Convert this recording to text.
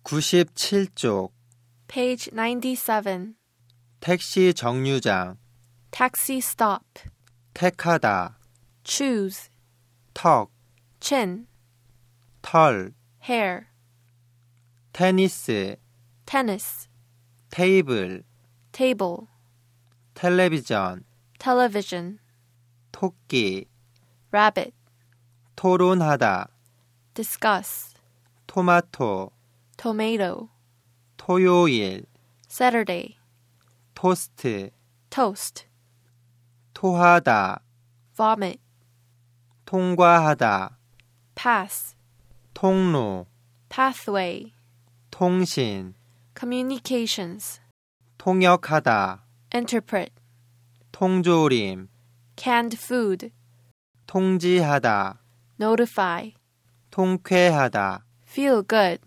97쪽 Page 97. 택시 정류장 Taxi stop. 택하다 Choose. 턱, Chin. 털, Hair. 테니스, Tennis. 테이블, Table. 텔레비전, Television. 토끼, Rabbit. 토론하다, Discuss. 토마토, Tomato. 토요일, Saturday. 토스트, Toast. 토하다, Vomit. 통과하다, Pass. 통로, Pathway. 통신, Communications. 통역하다, Interpret. 통조림, Canned food. 통지하다, Notify. 통쾌하다, Feel good.